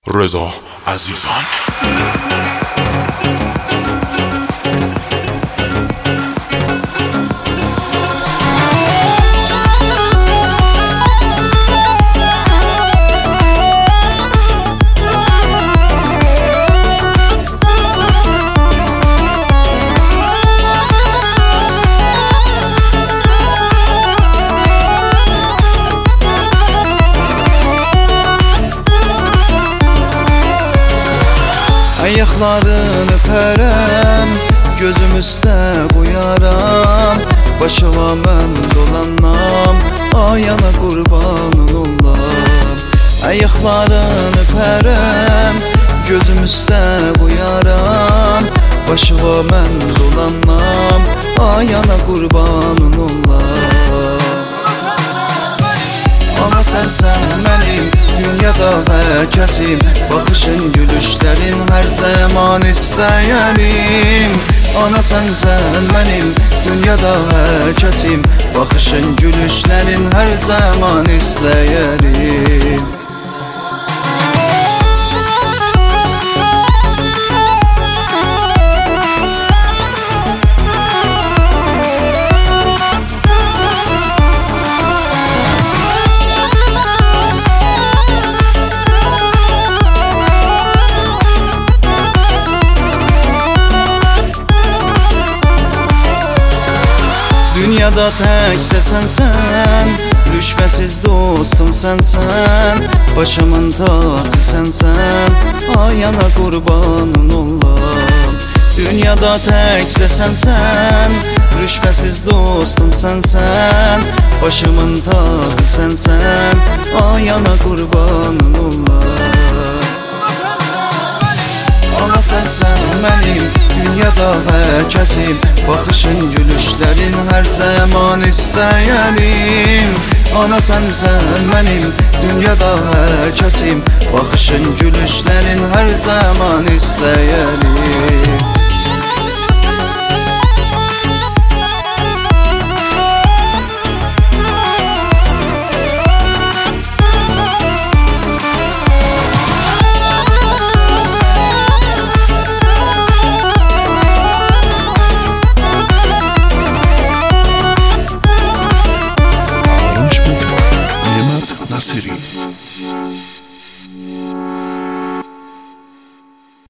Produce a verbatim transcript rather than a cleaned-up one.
رضا عزیزان. Ayaklarını öpərəm, gözüm üstə qoyaram, başıma mən dolanam, ayana qurbanın olam. Ayaklarını öpərəm, gözüm üstə qoyaram, başıma mən dolanam, ayana qurbanın olam. Ana sənsən mənim dünyada hər kəsim, baxışın, gülüşlərin hər zaman istəyərim. Ana sənsən mənim dünyada hər kəsim, baxışın, gülüşlərin hər zaman istəyərim. Dünyada təkcə sənsən, rüşvəsiz dostum sənsən, başımın tacı sənsən, ayana qurbanın olam. Dünyada təkcə sənsən, rüşvəsiz dostum sənsən, başımın tacı sənsən, ayana qurbanın olam. Ana sənsən mənim dünyada hər kəsim, baxışın, gülüşlərin hər zaman istəyərim. Ana sənsən mənim dünyada hər kəsim, baxışın, gülüşlərin hər zaman istəyərim.